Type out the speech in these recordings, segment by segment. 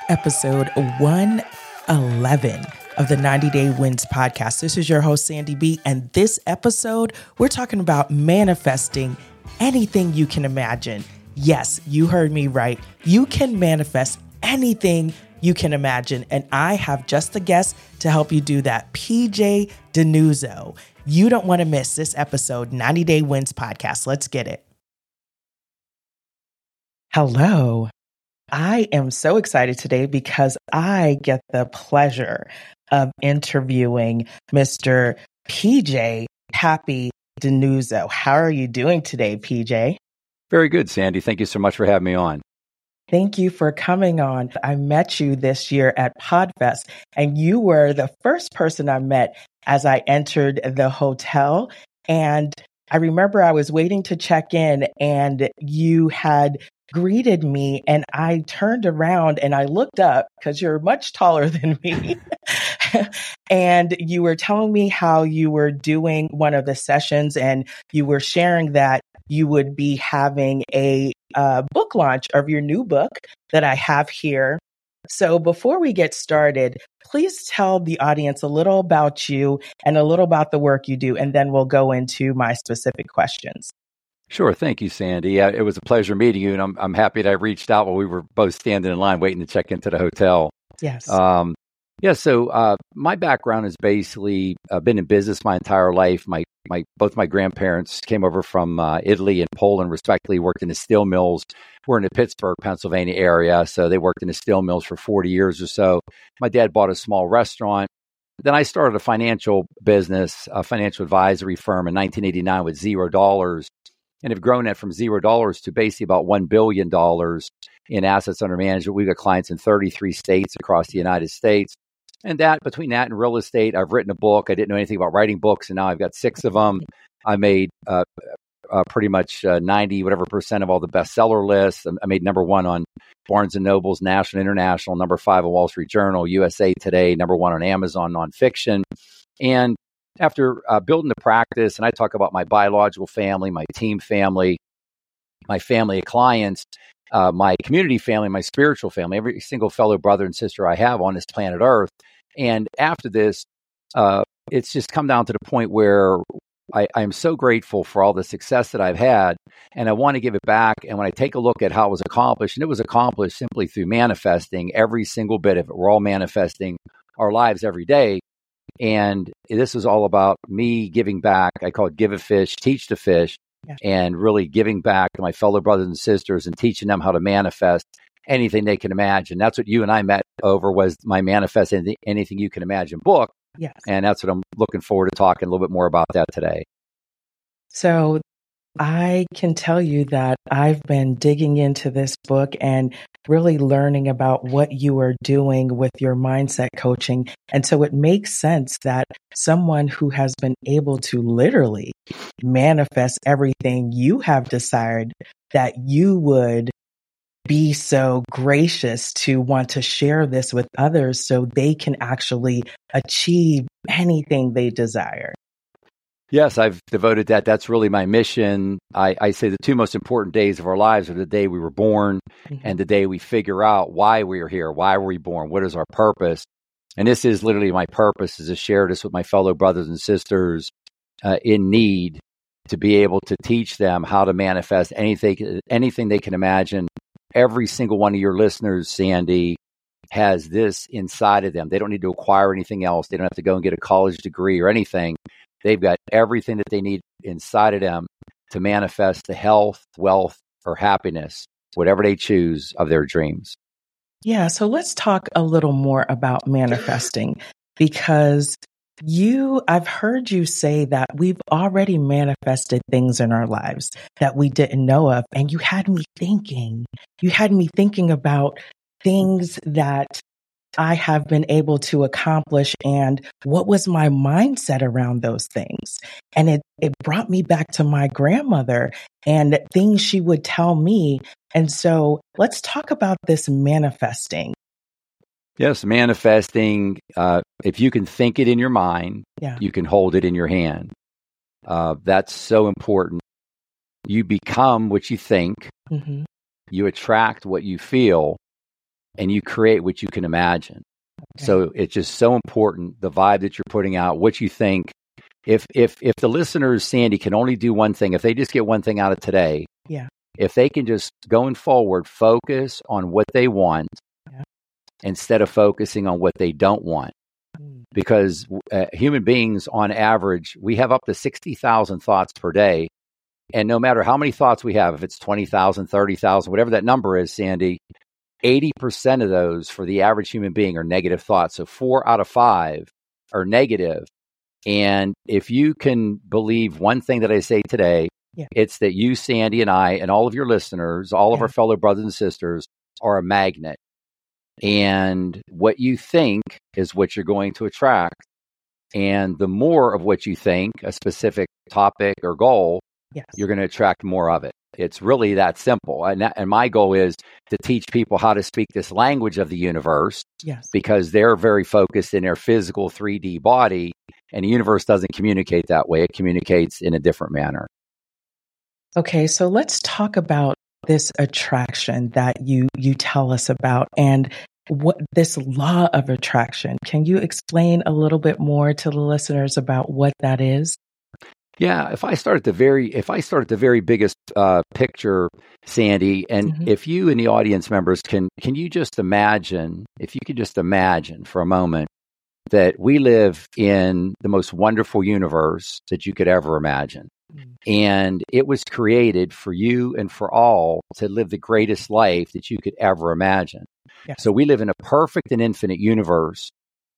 episode 111 of the 90 Day Wins podcast. This is your host, Sandy B. And this episode, we're talking about manifesting anything you can imagine. Yes, you heard me right. You can manifest anything you can imagine. And I have just a guest to help you do that, PJ Denuzzo. You don't want to miss this episode, 90 Day Wins podcast. Let's get it. Hello. I am so excited today because I get the pleasure of interviewing Mr. PJ Happy Denuzzo. How are you doing today, PJ? Very good, Sandy. Thank you so much for having me on. Thank you for coming on. I met you this year at PodFest, and you were the first person I met as I entered the hotel. And I remember I was waiting to check in, and you had greeted me, and I turned around and I looked up because you're much taller than me. And you were telling me how you were doing one of the sessions, and you were sharing that you would be having a book launch of your new book that I have here. So before we get started, please tell the audience a little about you and a little about the work you do, and then we'll go into my specific questions. Sure. Thank you, Sandy. Yeah, it was a pleasure meeting you, and I'm happy that I reached out while we were both standing in line waiting to check into the hotel. Yes. So my background is basically been in business my entire life. Both my grandparents came over from Italy and Poland, respectively, worked in the steel mills. We're in the Pittsburgh, Pennsylvania area, so they worked in the steel mills for 40 years or so. My dad bought a small restaurant. Then I started a financial business, a financial advisory firm in 1989 with $0. And have grown that from $0 to basically about $1 billion in assets under management. We've got clients in 33 states across the United States. And between that and real estate, I've written a book. I didn't know anything about writing books, and now I've got 6 of them. I made pretty much 90% of all the bestseller lists. I made number 1 on Barnes & Noble's National International, number 5 on Wall Street Journal, USA Today, number 1 on Amazon nonfiction. And after building the practice, and I talk about my biological family, my team family, my family of clients, my community family, my spiritual family, every single fellow brother and sister I have on this planet Earth. And after this, it's just come down to the point where I'm so grateful for all the success that I've had, and I want to give it back. And when I take a look at how it was accomplished, and it was accomplished simply through manifesting every single bit of it. We're all manifesting our lives every day. And this is all about me giving back. I call it give a fish, teach to fish, and really giving back to my fellow brothers and sisters and teaching them how to manifest anything they can imagine. That's what you and I met over, was my Manifest Anything You Can Imagine book. Yes. And that's what I'm looking forward to talking a little bit more about that today. So I can tell you that I've been digging into this book and really learning about what you are doing with your mindset coaching. And so it makes sense that someone who has been able to literally manifest everything you have desired, that you would be so gracious to want to share this with others so they can actually achieve anything they desire. Yes, I've devoted that. That's really my mission. I say the 2 most important days of our lives are the day we were born and the day we figure out why we are here. Why were we born? What is our purpose? And this is literally my purpose, is to share this with my fellow brothers and sisters in need, to be able to teach them how to manifest anything they can imagine. Every single one of your listeners, Sandy, has this inside of them. They don't need to acquire anything else. They don't have to go and get a college degree or anything. They've got everything that they need inside of them to manifest the health, wealth, or happiness, whatever they choose, of their dreams. Yeah, so let's talk a little more about manifesting, because I've heard you say that we've already manifested things in our lives that we didn't know of. And you had me thinking about things that I have been able to accomplish and what was my mindset around those things. And it brought me back to my grandmother and things she would tell me. And so let's talk about this manifesting. Yes, manifesting. If you can think it in your mind, you can hold it in your hand. That's so important. You become what you think. Mm-hmm. You attract what you feel. and you create what you can imagine. Okay. So it's just so important, the vibe that you're putting out, what you think. If the listeners, Sandy, can only do one thing, if they just get one thing out of today, Yeah. if they can just going forward focus on what they want instead of focusing on what they don't want. Because human beings, on average, we have up to 60,000 thoughts per day. And no matter how many thoughts we have, if it's 20,000, 30,000, whatever that number is, Sandy, 80% of those for the average human being are negative thoughts. So 4 out of 5 are negative. And if you can believe one thing that I say today, it's that you, Sandy, and I, and all of your listeners, all of our fellow brothers and sisters are a magnet. And what you think is what you're going to attract. And the more of what you think, a specific topic or goal, you're going to attract more of it. It's really that simple. And my goal is to teach people how to speak this language of the universe, because they're very focused in their physical 3D body, and the universe doesn't communicate that way. It communicates in a different manner. Okay, so let's talk about this attraction that you tell us about, and what this law of attraction. Can you explain a little bit more to the listeners about what that is? Yeah, if I start at the very biggest picture, Sandy, and if you and the audience members can you just imagine, if you could just imagine for a moment that we live in the most wonderful universe that you could ever imagine. And it was created for you and for all to live the greatest life that you could ever imagine. So we live in a perfect and infinite universe,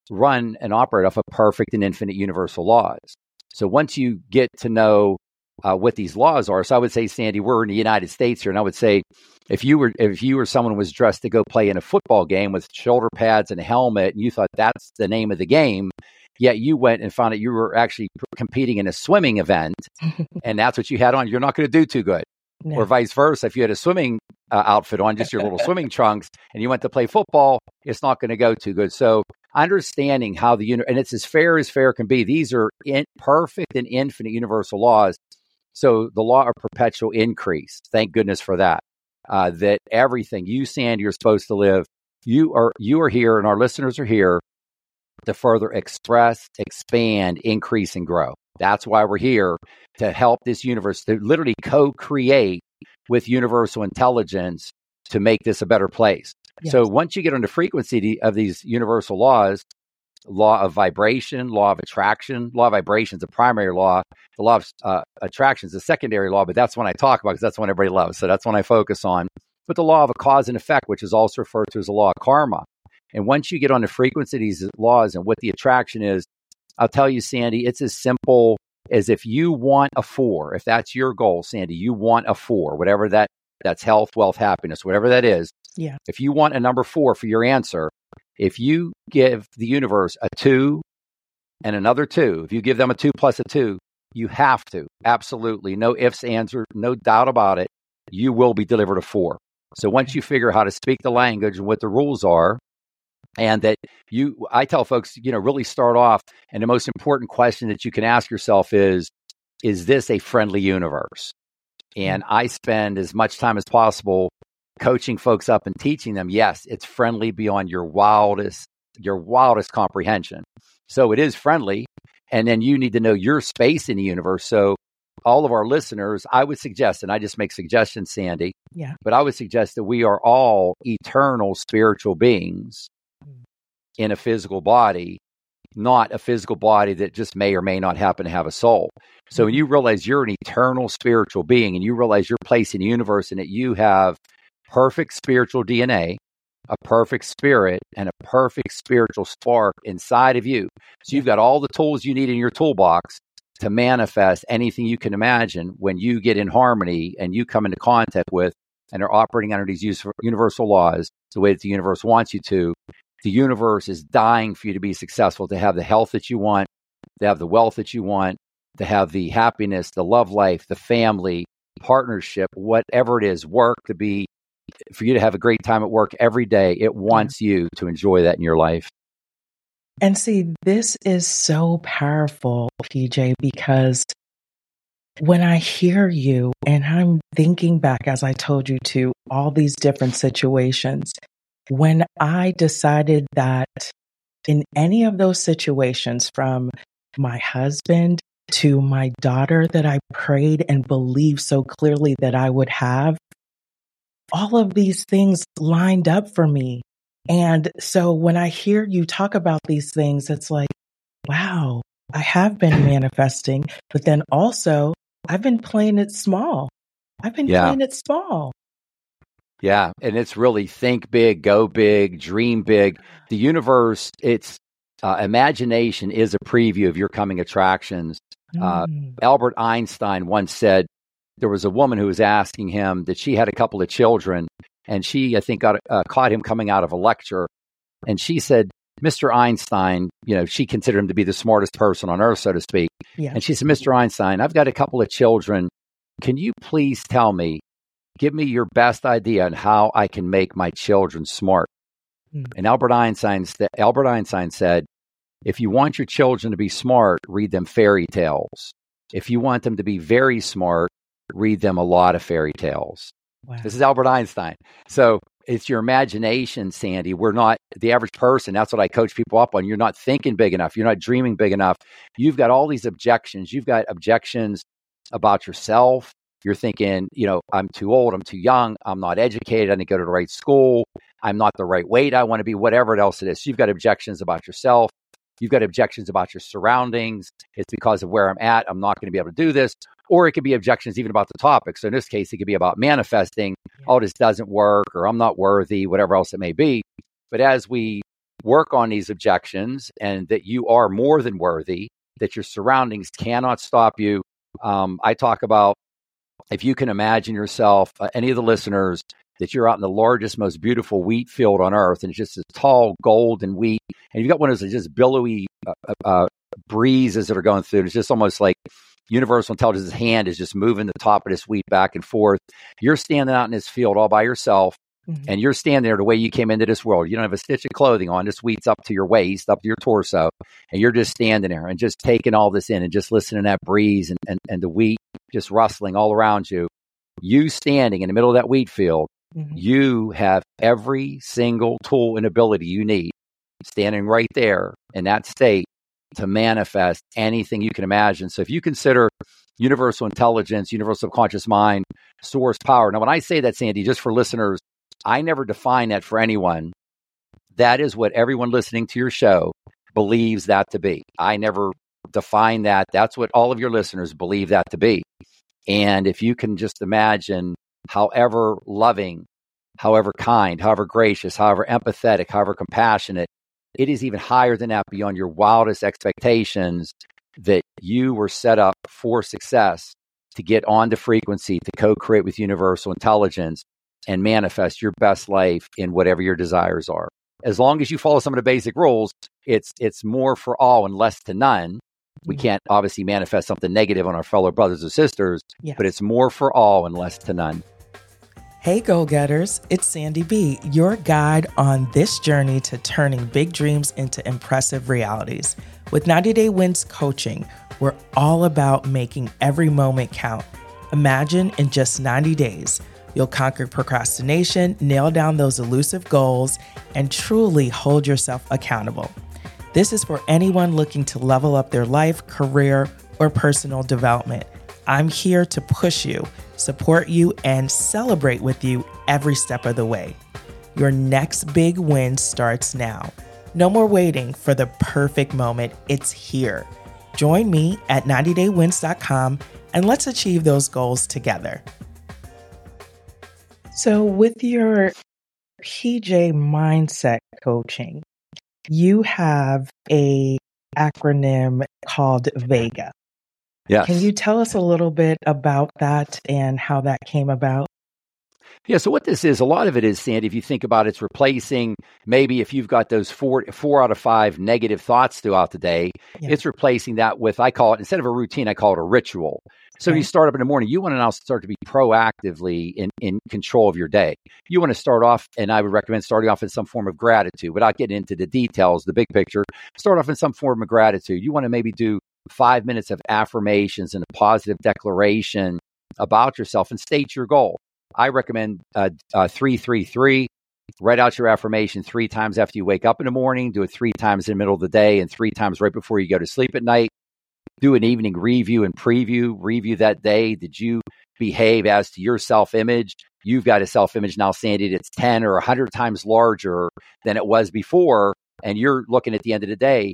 run and operate off of perfect and infinite universal laws. So once you get to know what these laws are, so I would say, Sandy, we're in the United States here, and I would say if you were someone who was dressed to go play in a football game with shoulder pads and a helmet, and you thought that's the name of the game, yet you went and found out you were actually competing in a swimming event, and that's what you had on, you're not going to do too good. No. Or vice versa. If you had a swimming outfit on, just your little swimming trunks, and you went to play football, it's not going to go too good. So understanding how the universe, and it's as fair can be. These are perfect and infinite universal laws. So the law of perpetual increase, thank goodness for that. That everything you, Sandy, you're supposed to live. You are here, and our listeners are here to further express, expand, increase, and grow. That's why we're here, to help this universe, to literally co-create with universal intelligence to make this a better place. So once you get on the frequency of these universal laws, law of vibration, law of attraction, law of vibration is the primary law. The law of attraction is the secondary law, but that's one I talk about because that's one everybody loves. So that's one I focus on. But the law of a cause and effect, which is also referred to as the law of karma. And once you get on the frequency of these laws and what the attraction is, I'll tell you, Sandy, it's as simple as if you want a 4, if that's your goal, Sandy, you want a 4, whatever that's health, wealth, happiness, whatever that is. Yeah. If you want a number 4 for your answer, if you give the universe a 2 and another 2, if you give them a 2 plus a 2, you have to, absolutely, no ifs, ands, or no doubt about it, you will be delivered a 4. So once you figure how to speak the language and what the rules are, and that I tell folks, really start off, and the most important question that you can ask yourself is this a friendly universe? And I spend as much time as possible coaching folks up and teaching them, yes, it's friendly beyond your wildest comprehension. So it is friendly. And then you need to know your space in the universe. So all of our listeners, I would suggest, and I just make suggestions, Sandy, but I would suggest that we are all eternal spiritual beings in a physical body, not a physical body that just may or may not happen to have a soul. So when you realize you're an eternal spiritual being, and you realize your place in the universe, and that you have perfect spiritual DNA, a perfect spirit, and a perfect spiritual spark inside of you. So you've got all the tools you need in your toolbox to manifest anything you can imagine when you get in harmony and you come into contact with and are operating under these universal laws the way that the universe wants you to. The universe is dying for you to be successful, to have the health that you want, to have the wealth that you want, to have the happiness, the love life, the family, partnership, whatever it is, work, for you to have a great time at work every day. It wants you to enjoy that in your life. And see, this is so powerful, PJ, because when I hear you, and I'm thinking back, as I told you, to all these different situations, when I decided that in any of those situations, from my husband to my daughter that I prayed and believed so clearly that I would have, all of these things lined up for me. And so when I hear you talk about these things, it's like, wow, I have been manifesting, but then also I've been playing it small. I've been playing it small. Yeah. And it's really think big, go big, dream big. The universe, it's imagination is a preview of your coming attractions. Albert Einstein once said there was a woman who was asking him that she had a couple of children, and she, I think, caught him coming out of a lecture. And she said, Mr. Einstein, she considered him to be the smartest person on earth, so to speak. Yeah. And she said, Mr. Einstein, I've got a couple of children. Can you please give me your best idea on how I can make my children smart? And Albert Einstein said, if you want your children to be smart, read them fairy tales. If you want them to be very smart, read them a lot of fairy tales. Wow. This is Albert Einstein. So it's your imagination, Sandy. We're not the average person. That's what I coach people up on. You're not thinking big enough. You're not dreaming big enough. You've got all these objections. You've got objections about yourself. You're thinking, I'm too old. I'm too young. I'm not educated. I didn't go to the right school. I'm not the right weight I want to be, whatever else it is. So you've got objections about yourself. You've got objections about your surroundings. It's because of where I'm at. I'm not going to be able to do this. Or it could be objections even about the topic. So in this case, it could be about manifesting. Oh, this doesn't work, or I'm not worthy, whatever else it may be. But as we work on these objections, and that you are more than worthy, that your surroundings cannot stop you. I talk about, if you can imagine yourself, any of the listeners, that you're out in the largest, most beautiful wheat field on earth, and it's just this tall golden wheat, and you've got one of those just billowy breezes that are going through. It's just almost like universal intelligence's hand is just moving the top of this wheat back and forth. You're standing out in this field all by yourself, and you're standing there the way you came into this world. You don't have a stitch of clothing on. This wheat's up to your waist, up to your torso, and you're just standing there and just taking all this in and just listening to that breeze and the wheat just rustling all around you. You standing in the middle of that wheat field, you have every single tool and ability you need, standing right there in that state, to manifest anything you can imagine. So if you consider universal intelligence, universal subconscious mind, source power. Now, when I say that, Sandy, just for listeners, I never define that for anyone. That is what everyone listening to your show believes that to be. I never define that. That's what all of your listeners believe that to be. And if you can just imagine, however loving, however kind, however gracious, however empathetic, however compassionate, it is even higher than that, beyond your wildest expectations, that you were set up for success, to get on the frequency, to co-create with universal intelligence and manifest your best life in whatever your desires are. As long as you follow some of the basic rules, it's more for all and less to none. We can't obviously manifest something negative on our fellow brothers or sisters, but it's more for all and less to none. Hey, go-getters, it's Sandy B, your guide on this journey to turning big dreams into impressive realities. With 90 Day Wins Coaching, we're all about making every moment count. Imagine in just 90 days, you'll conquer procrastination, nail down those elusive goals, and truly hold yourself accountable. This is for anyone looking to level up their life, career, or personal development. I'm here to push you, support you, and celebrate with you every step of the way. Your next big win starts now. No more waiting for the perfect moment. It's here. Join me at 90daywins.com and let's achieve those goals together. So with your PJ Mindset Coaching, you have a acronym called VEGA. Yes. Can you tell us a little bit about that and how that came about? Yeah, so what this is, a lot of it is, Sandy, if you think about it, it's replacing, maybe if you've got those four out of five negative thoughts throughout the day, it's replacing that with, I call it, instead of a routine, I call it a ritual. So you start up in the morning, you want to now start to be proactively in control of your day. You want to start off, and I would recommend starting off in some form of gratitude, without getting into the details, the big picture. Start off in some form of gratitude. You want to maybe do 5 minutes of affirmations and a positive declaration about yourself and state your goal. I recommend 333. write out your affirmation 3 times after you wake up in the morning, do it 3 times in the middle of the day, and 3 times right before you go to sleep at night. Do an evening review and review that day. Did you behave as to your self-image? You've got a self-image now, Sandy, that's 10 or 100 times larger than it was before. And you're looking at the end of the day,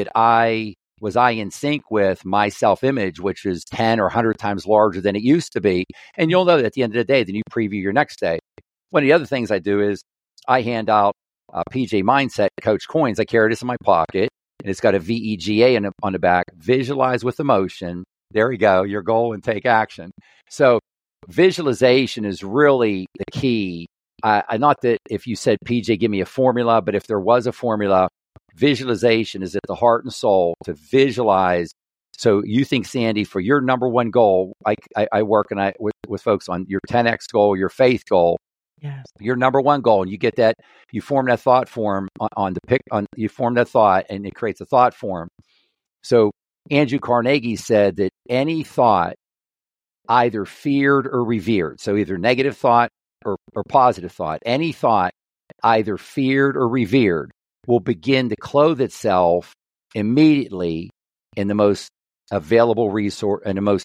was I in sync with my self-image, which is 10 or 100 times larger than it used to be? And you'll know that at the end of the day, then you preview your next day. One of the other things I do is I hand out PJ Mindset Coach coins. I carry this in my pocket, and it's got a VEGA on the back. Visualize with emotion. There we go. Your goal and take action. So visualization is really the key. Not that if you said, PJ, give me a formula, but if there was a formula, visualization is at the heart and soul to visualize. So you think, Sandy, for your number one goal, I work with folks on your 10X goal, your faith goal. Yes. Your number one goal, and you get that, you form that thought form you form that thought, and it creates a thought form. So Andrew Carnegie said that any thought, either feared or revered, so either negative thought or positive thought, any thought, either feared or revered, will begin to clothe itself immediately in the most available resources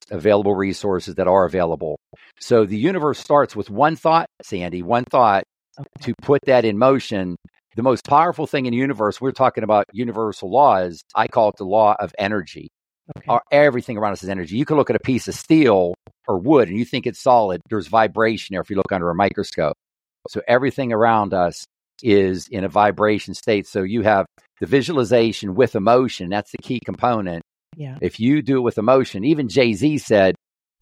that are available. So the universe starts with one thought, Sandy, one thought. Okay. To put that in motion. The most powerful thing in the universe, we're talking about universal laws. I call it the law of energy. Okay. Everything around us is energy. You can look at a piece of steel or wood and you think it's solid. There's vibration there if you look under a microscope. So everything around us is in a vibration state. So you have the visualization with emotion. That's the key component. Yeah. If you do it with emotion, even Jay-Z said,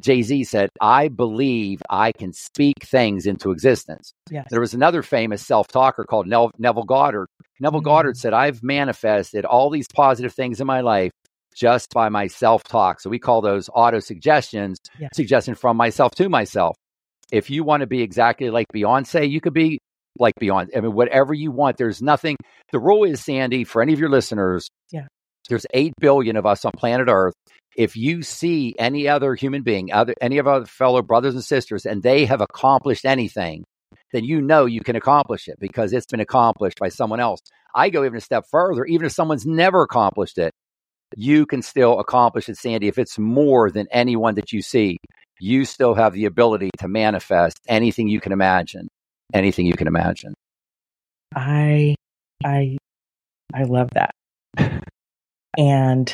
I believe I can speak things into existence. Yes. There was another famous self-talker called Neville Goddard. Neville Goddard said, I've manifested all these positive things in my life just by my self-talk. So we call those auto-suggestions, suggestion from myself to myself. If you want to be exactly like Beyonce, you could be like Beyonce. I mean, whatever you want. There's nothing. The rule is, Sandy, for any of your listeners, there's 8 billion of us on planet Earth. If you see any other human being, any of our fellow brothers and sisters, and they have accomplished anything, then you know you can accomplish it because it's been accomplished by someone else. I go even a step further. Even if someone's never accomplished it, you can still accomplish it, Sandy. If it's more than anyone that you see, you still have the ability to manifest anything you can imagine. Anything you can imagine. I love that. And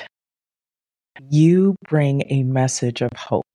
you bring a message of hope.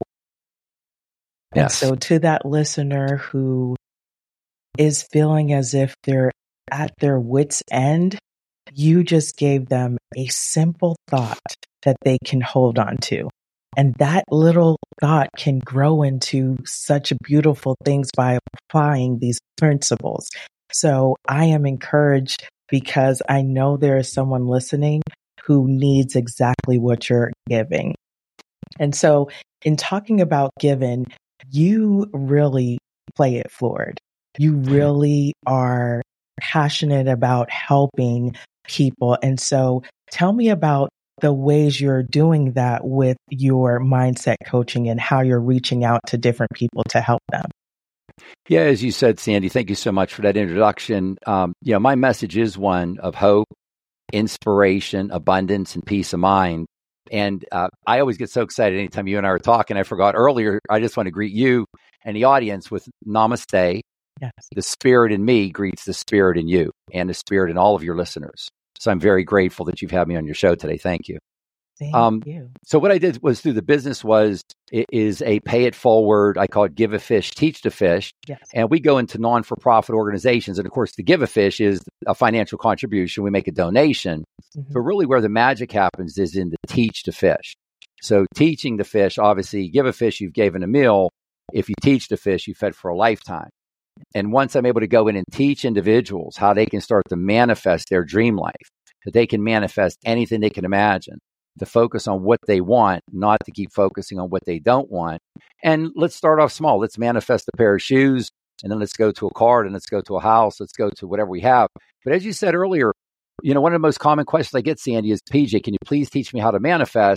Yes. And so to that listener who is feeling as if they're at their wit's end, you just gave them a simple thought that they can hold on to. And that little thought can grow into such beautiful things by applying these principles. So I am encouraged because I know there is someone listening who needs exactly what you're giving. And so in talking about giving, you really play it forward. You really are passionate about helping people. And so tell me about the ways you're doing that with your mindset coaching and how you're reaching out to different people to help them. Yeah, as you said, Sandy, thank you so much for that introduction. My message is one of hope, inspiration, abundance, and peace of mind. And I always get so excited anytime you and I are talking. I forgot earlier, I just want to greet you and the audience with namaste. Yes. The spirit in me greets the spirit in you and the spirit in all of your listeners. So I'm very grateful that you've had me on your show today. Thank you. Thank you. So what I did was through the business it is a pay it forward. I call it give a fish, teach to fish. Yes. And we go into non-for-profit organizations. And of course, the give a fish is a financial contribution. We make a donation. Mm-hmm. But really where the magic happens is in the teach to fish. So teaching the fish, obviously, give a fish, you've given a meal. If you teach the fish, you fed for a lifetime. And once I'm able to go in and teach individuals how they can start to manifest their dream life, that they can manifest anything they can imagine, to focus on what they want, not to keep focusing on what they don't want. And let's start off small. Let's manifest a pair of shoes, and then let's go to a car, and let's go to a house. Let's go to whatever we have. But as you said earlier, one of the most common questions I get, Sandy, is, PJ, can you please teach me how to manifest?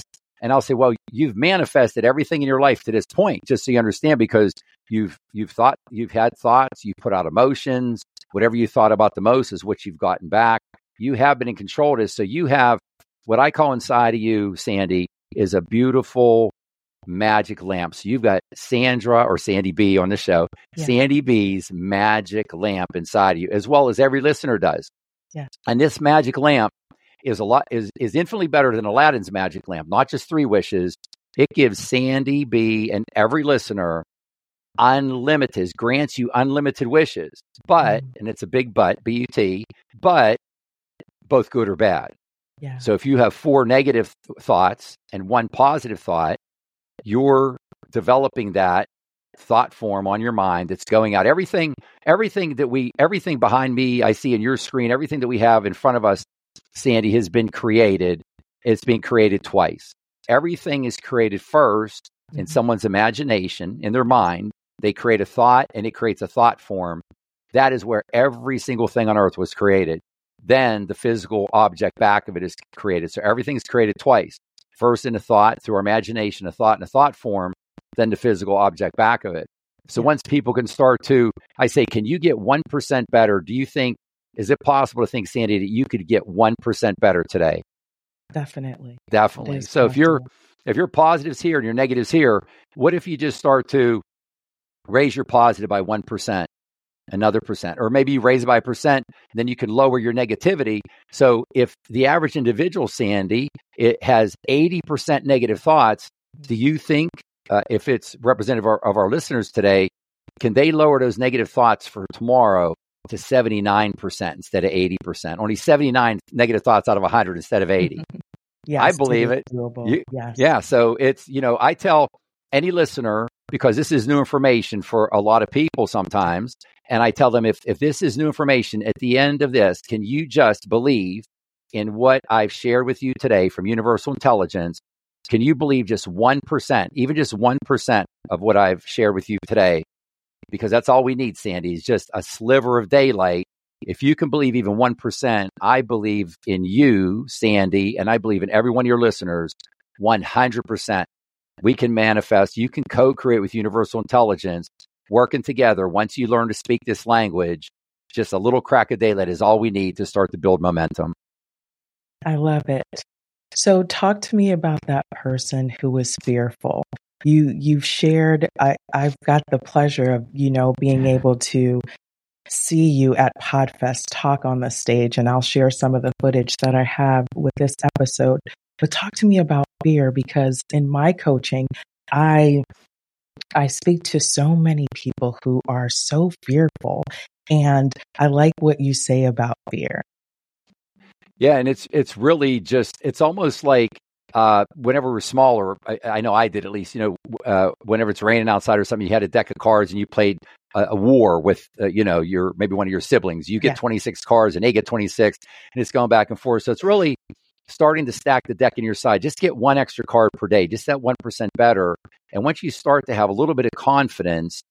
And I'll say, well, you've manifested everything in your life to this point, just so you understand, because you've had thoughts, you've put out emotions, whatever you thought about the most is what you've gotten back. You have been in control of this. So you have what I call inside of you, Sandy, is a beautiful magic lamp. So you've got Sandra or Sandy B on the show, Sandy B's magic lamp inside of you, as well as every listener does. Yes. And this magic lamp is infinitely better than Aladdin's magic lamp, not just 3 wishes. It gives Sandy B and every listener grants you unlimited wishes. But, and it's a big but, B-U-T, but both good or bad. Yeah. So if you have 4 negative thoughts and 1 positive thought, you're developing that thought form on your mind that's going out. Everything behind me, I see in your screen, everything that we have in front of us, Sandy, has been created. It's been created twice. Everything is created first in someone's imagination, in their mind. They create a thought and it creates a thought form. That is where every single thing on earth was created. Then the physical object back of it is created. So everything's created twice. First in a thought, through our imagination, a thought in a thought form, then the physical object back of it. So once people can start to, I say, can you get 1% better? Do you think, is it possible to think, Sandy, that you could get 1% better today? Definitely. So if your positives here and your negatives here, what if you just start to raise your positive by 1%, another percent, or maybe you raise it by 1%, then you can lower your negativity. So if the average individual, Sandy, it has 80% negative thoughts, do you think, if it's representative of our listeners today, can they lower those negative thoughts for tomorrow to 79% instead of 80%? Only 79 negative thoughts out of 100 instead of 80. Yes, I believe it. Yes. Yeah. So it's, I tell any listener, because this is new information for a lot of people sometimes, and I tell them, if this is new information, at the end of this, can you just believe in what I've shared with you today from Universal Intelligence? Can you believe just 1%, even just 1% of what I've shared with you today? Because that's all we need, Sandy, is just a sliver of daylight. If you can believe even 1%, I believe in you, Sandy, and I believe in every one of your listeners, 100%. We can manifest. You can co-create with Universal Intelligence, working together. Once you learn to speak this language, just a little crack of daylight is all we need to start to build momentum. I love it. So talk to me about that person who was fearful. You've shared, I've got the pleasure of, being able to see you at PodFest talk on the stage, and I'll share some of the footage that I have with this episode. But talk to me about fear, because in my coaching, I speak to so many people who are so fearful, and I like what you say about fear. Yeah, and it's really just, it's almost like whenever we're smaller, I know I did at least, whenever it's raining outside or something, you had a deck of cards and you played a war with, your maybe one of your siblings. You get 26 cards and they get 26, and it's going back and forth. So it's really starting to stack the deck in your side. Just get 1 extra card per day, just that 1% better. And once you start to have a little bit of confidence,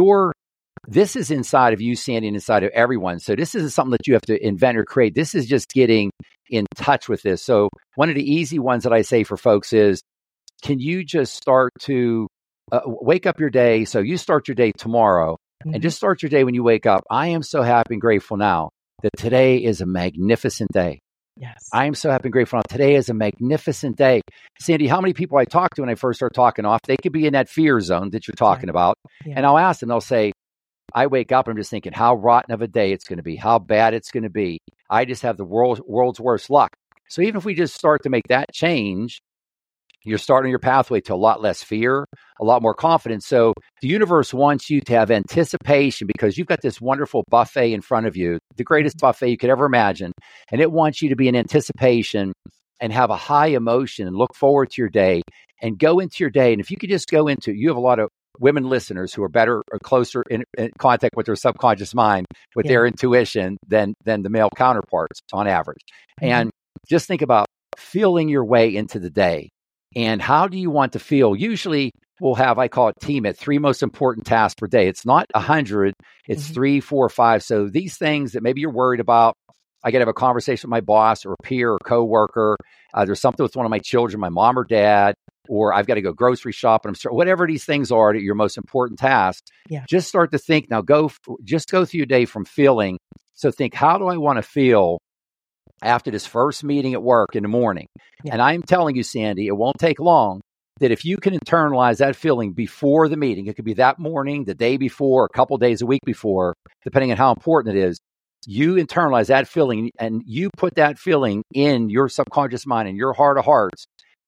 this is inside of you, Sandy, and inside of everyone. So this isn't something that you have to invent or create. This is just getting in touch with this. So one of the easy ones that I say for folks is, can you just start to wake up your day? So you start your day tomorrow and just start your day when you wake up. I am so happy and grateful now that today is a magnificent day. Yes. I am so happy and grateful now. Today is a magnificent day. Sandy, how many people I talk to when I first start talking off, they could be in that fear zone that you're talking about. Yeah. And I'll ask them, they'll say, I wake up and I'm just thinking how rotten of a day it's going to be, how bad it's going to be. I just have the world's worst luck. So even if we just start to make that change, you're starting your pathway to a lot less fear, a lot more confidence. So the universe wants you to have anticipation, because you've got this wonderful buffet in front of you, the greatest buffet you could ever imagine. And it wants you to be in anticipation and have a high emotion and look forward to your day and go into your day. And if you could just go into, you have a lot of women listeners who are better or closer in contact with their subconscious mind, with their intuition than the male counterparts on average. And just think about feeling your way into the day. And how do you want to feel? Usually we'll have, I call it team it, 3 most important tasks per day. It's not 100, it's 3, 4, 5. So these things that maybe you're worried about, I got to have a conversation with my boss or a peer or coworker. There's something with one of my children, my mom or dad. or I've got to go grocery shopping, whatever these things are that your most important tasks. Yeah. Just start to think now, just go through your day from feeling. So think, how do I want to feel after this first meeting at work in the morning? Yeah. And I'm telling you, Sandy, it won't take long that if you can internalize that feeling before the meeting, it could be that morning, the day before, a couple days, a week before, depending on how important it is. You internalize that feeling and you put that feeling in your subconscious mind, in your heart of hearts.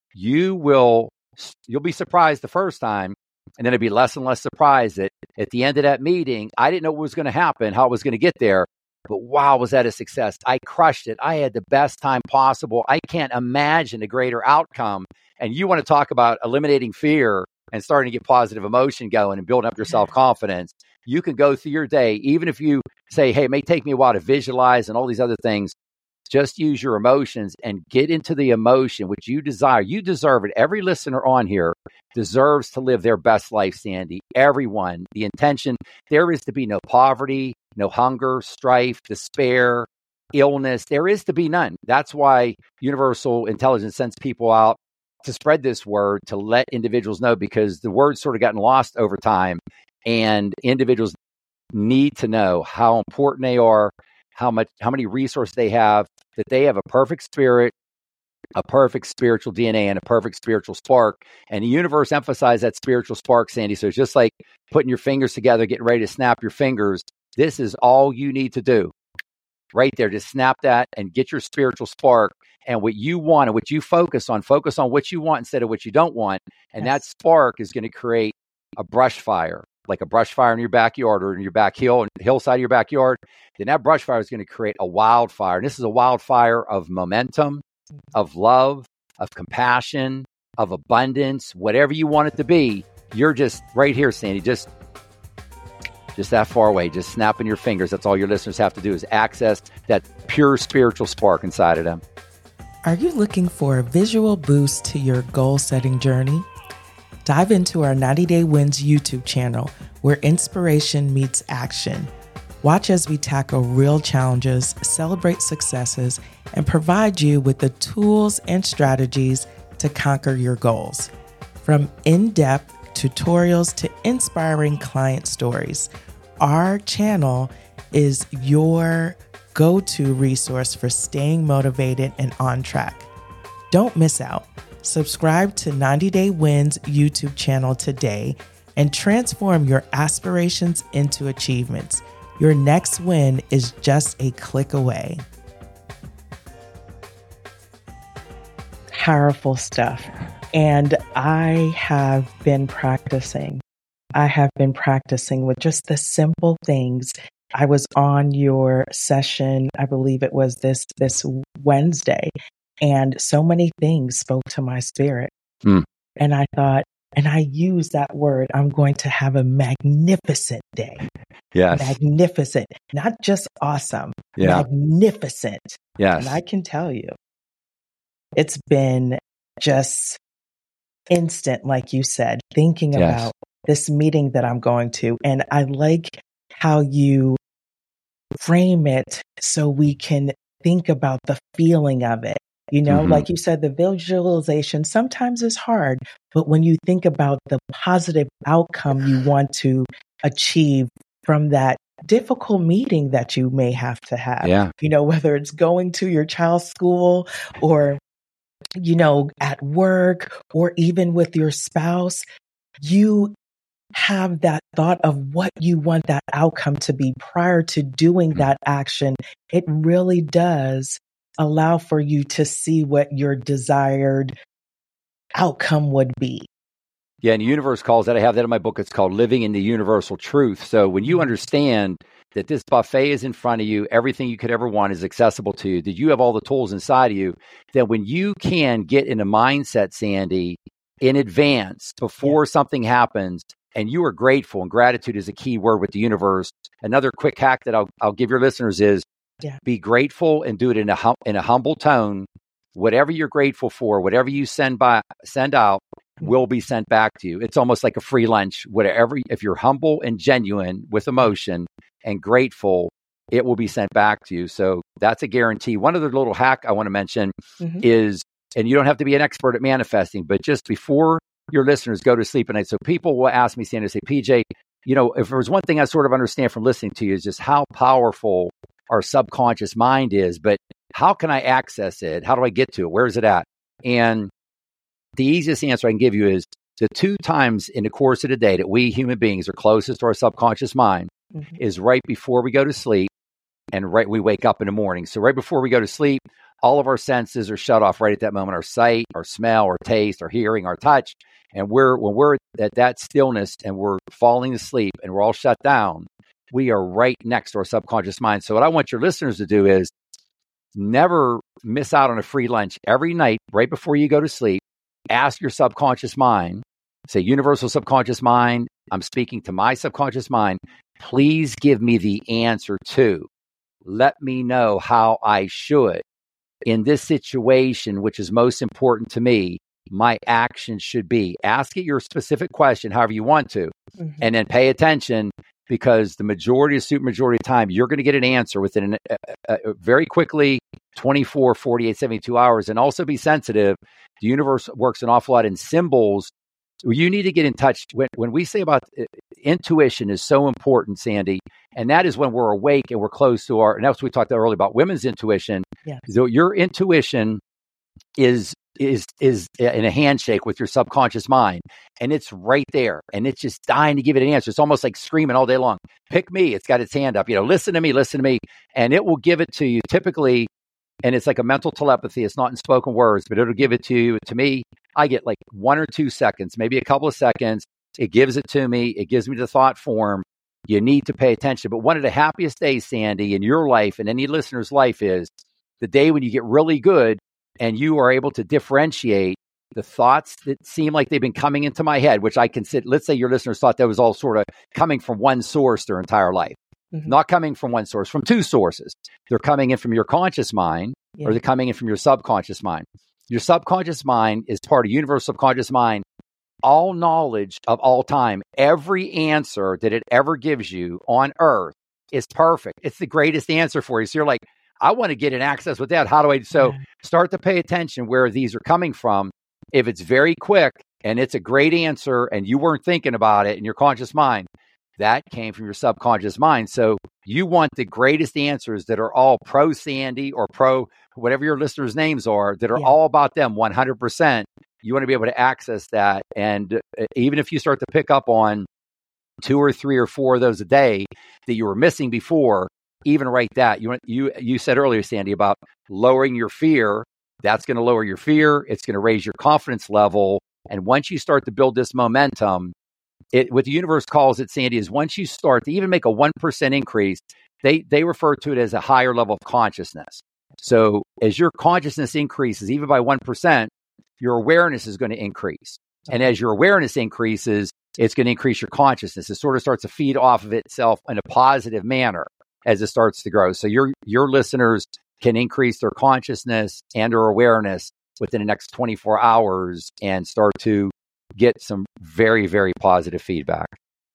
You'll be surprised the first time, and then it'll be less and less surprised that at the end of that meeting, I didn't know what was going to happen, how I was going to get there. But wow, was that a success? I crushed it. I had the best time possible. I can't imagine a greater outcome. And you want to talk about eliminating fear and starting to get positive emotion going and building up your self-confidence. You can go through your day, even if you say, hey, it may take me a while to visualize and all these other things. Just use your emotions and get into the emotion which you desire. You deserve it. Every listener on here deserves to live their best life, Sandy. Everyone. The intention, there is to be no poverty, no hunger, strife, despair, illness. There is to be none. That's why Universal Intelligence sends people out to spread this word, to let individuals know, because the word's sort of gotten lost over time, and individuals need to know how important they are, how many resources they have, that they have a perfect spirit, a perfect spiritual DNA, and a perfect spiritual spark. And the universe emphasized that spiritual spark, Sandy. So it's just like putting your fingers together, getting ready to snap your fingers. This is all you need to do right there. Just snap that and get your spiritual spark. And what you want and what you focus on what you want instead of what you don't want. And that spark is going to create a brush fire, like a brush fire in your backyard or in your back hillside of your backyard. Then that brush fire is going to create a wildfire. And this is a wildfire of momentum, of love, of compassion, of abundance, whatever you want it to be. You're just right here, Sandy, just that far away, just snapping your fingers. That's all your listeners have to do, is access that pure spiritual spark inside of them. Are you looking for a visual boost to your goal-setting journey? Dive into our 90-Day Wins YouTube channel, where inspiration meets action. Watch as we tackle real challenges, celebrate successes, and provide you with the tools and strategies to conquer your goals. From in-depth tutorials to inspiring client stories, our channel is your go-to resource for staying motivated and on track. Don't miss out. Subscribe to 90-Day Wins YouTube channel today and transform your aspirations into achievements. Your next win is just a click away. Powerful stuff. And I have been practicing with just the simple things. I was on your session, I believe it was this Wednesday, and so many things spoke to my spirit. And I thought, and I use that word, I'm going to have a magnificent day. Yes. Magnificent, not just awesome, magnificent. Yes. And I can tell you, it's been just instant, like you said, thinking about this meeting that I'm going to. And I like how you frame it so we can think about the feeling of it. You know, like you said, the visualization sometimes is hard, but when you think about the positive outcome you want to achieve from that difficult meeting that you may have to have, you know, whether it's going to your child's school or, you know, at work or even with your spouse, you have that thought of what you want that outcome to be prior to doing that action. It really does allow for you to see what your desired outcome would be. Yeah, and the universe calls that. I have that in my book. It's called Living in the Universal Truth. So when you understand that this buffet is in front of you, everything you could ever want is accessible to you, that you have all the tools inside of you, then when you can get in a mindset, Sandy, in advance before something happens, and you are grateful, and gratitude is a key word with the universe. Another quick hack that I'll give your listeners is be grateful and do it in a humble tone. Whatever you're grateful for, whatever you send out will be sent back to you. It's almost like a free lunch. Whatever, if you're humble and genuine with emotion and grateful, it will be sent back to you. So that's a guarantee. One other little hack I want to mention is and you don't have to be an expert at manifesting, but just before your listeners go to sleep at night. So people will ask me, Sandy, say, PJ, if there was one thing I sort of understand from listening to you is just how powerful our subconscious mind is, but how can I access it? How do I get to it? Where is it at? And the easiest answer I can give you is the 2 times in the course of the day that we human beings are closest to our subconscious mind is right before we go to sleep and right we wake up in the morning. So right before we go to sleep, all of our senses are shut off right at that moment. Our sight, our smell, our taste, our hearing, our touch. And when we're at that stillness and we're falling asleep and we're all shut down, we are right next to our subconscious mind. So what I want your listeners to do is never miss out on a free lunch. Every night, right before you go to sleep, ask your subconscious mind, say, universal subconscious mind, I'm speaking to my subconscious mind. Please give me the answer to, let me know how I should, in this situation, which is most important to me, my action should be. Ask it your specific question, however you want to, and then pay attention, because the majority of the time, you're going to get an answer within very quickly, 24, 48, 72 hours. And also be sensitive. The universe works an awful lot in symbols. You need to get in touch. When we say about intuition is so important, Sandy, and that is when we're awake and we're close to and that's what we talked about earlier about women's intuition. Yes. So your intuition is in a handshake with your subconscious mind, and it's right there, and it's just dying to give it an answer. It's almost like screaming all day long, pick me. It's got its hand up, listen to me, and it will give it to you typically. And it's like a mental telepathy. It's not in spoken words, but it'll give it to you. To me, I get like 1 or 2 seconds, maybe a couple of seconds. It gives it to me. It gives me the thought form. You need to pay attention. But one of the happiest days, Sandy, in your life and any listener's life is the day when you get really good and you are able to differentiate the thoughts that seem like they've been coming into my head, which I consider, let's say your listeners thought that was all sort of coming from one source their entire life. Not coming from one source, from 2 sources. They're coming in from your conscious mind, or they're coming in from your subconscious mind. Your subconscious mind is part of universal subconscious mind. All knowledge of all time, every answer that it ever gives you on earth is perfect. It's the greatest answer for you. So you're like, I want to get in access with that. How do I? So start to pay attention where these are coming from. If it's very quick and it's a great answer and you weren't thinking about it in your conscious mind, that came from your subconscious mind. So you want the greatest answers that are all pro Sandy or pro whatever your listeners' names are, that are all about them 100%. You want to be able to access that. And even if you start to pick up on 2 or 3 or 4 of those a day that you were missing before, even write that. You said earlier, Sandy, about lowering your fear. That's going to lower your fear. It's going to raise your confidence level. And once you start to build this momentum, what the universe calls it, Sandy, is once you start to even make a 1% increase, they refer to it as a higher level of consciousness. So as your consciousness increases, even by 1%, your awareness is going to increase. And as your awareness increases, it's going to increase your consciousness. It sort of starts to feed off of itself in a positive manner as it starts to grow. So your listeners can increase their consciousness and their awareness within the next 24 hours and start to get some very, very positive feedback.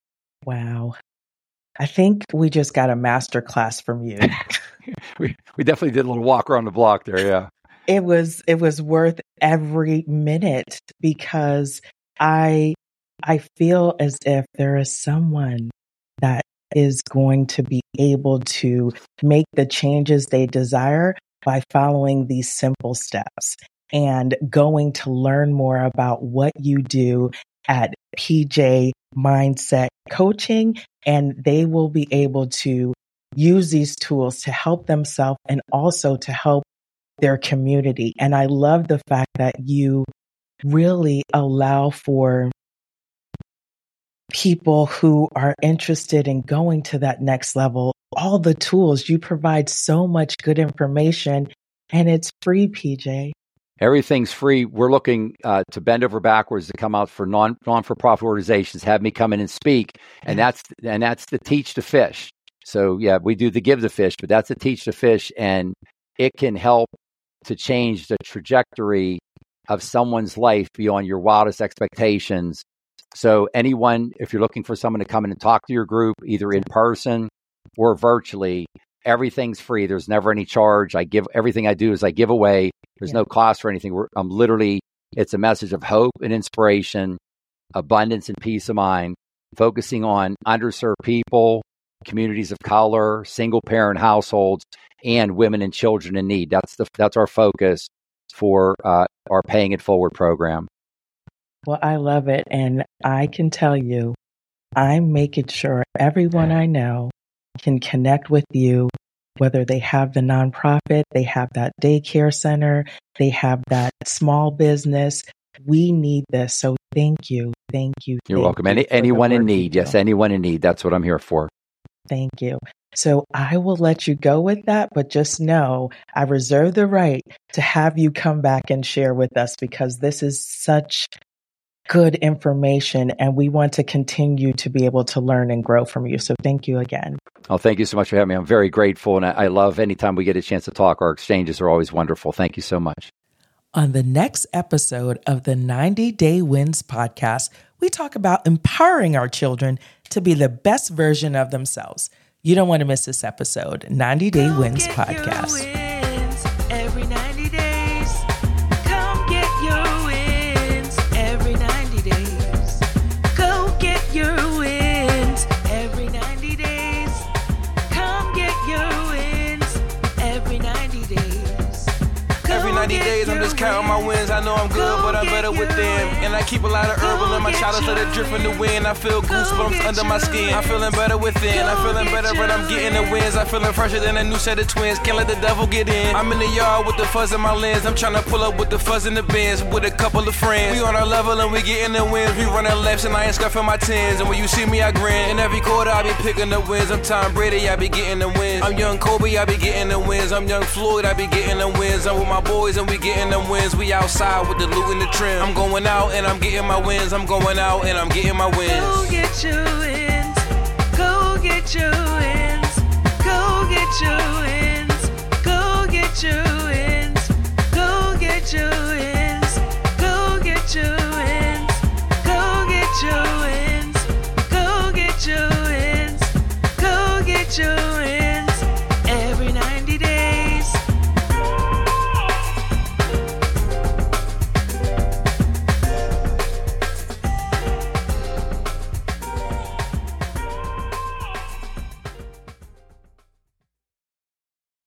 Wow. I think we just got a master class from you. we definitely did a little walk around the block there. Yeah. It was worth every minute, because I feel as if there is someone that is going to be able to make the changes they desire by following these simple steps and going to learn more about what you do at PJ Mindset Coaching. And they will be able to use these tools to help themselves and also to help their community. And I love the fact that you really allow for people who are interested in going to that next level. All the tools, you provide so much good information, and it's free, PJ. Everything's free. We're looking to bend over backwards to come out for non-for-profit organizations, have me come in and speak, and that's the teach to fish. So yeah, we do the give the fish, but that's the teach to fish, and it can help to change the trajectory of someone's life beyond your wildest expectations. So anyone, if you're looking for someone to come in and talk to your group, either in person or virtually, everything's free. There's never any charge. Everything I do is I give away. There's no cost for anything. I'm literally, it's a message of hope and inspiration, abundance and peace of mind, focusing on underserved people, communities of color, single parent households, and women and children in need. That's our focus for our Paying It Forward program. Well, I love it. And I can tell you, I'm making sure everyone I know can connect with you, whether they have the nonprofit, they have that daycare center, they have that small business. We need this. So thank you. Thank you. You're welcome. Anyone in need. Yes, anyone in need. That's what I'm here for. Thank you. So I will let you go with that, but just know I reserve the right to have you come back and share with us, because this is such good information and we want to continue to be able to learn and grow from you. So thank you again. Oh, thank you so much for having me. I'm very grateful, and I love anytime we get a chance to talk. Our exchanges are always wonderful. Thank you so much. On the next episode of the 90 Day Wins podcast, we talk about empowering our children to be the best version of themselves. You don't want to miss this episode, 90 Day Wins podcast. Every 90 days. Come get your wins every 90 days. Go get your wins every 90 days. Come get your wins every 90 days. Every 90 days, I'm just counting my wins. I know I'm good, but I'm better with them. And I keep a lot of herbal in my chalice, let it drip in the wind. I feel goosebumps under my skin. I'm feeling better within. I'm feeling better when I'm getting the wins. I'm feeling fresher than a new set of twins. Can't let the devil get in. I'm in the yard with the fuzz in my lens. I'm trying to pull up with the fuzz in the bins with a couple of friends. We on our level and we getting the wins. We running laps and I ain't scuffing my tens. And when you see me, I grin. In every quarter, I be picking the wins. I'm Tom Brady, I be getting the wins. I'm young Kobe, I be getting the wins. I'm young Floyd, I be getting the wins. I'm with my boys and we getting them wins. We outside with the loot and the trim. I'm going out and I'm getting my wins. I'm going out and I'm getting my wins. Go get your wins. Go get your wins. Go get your wins.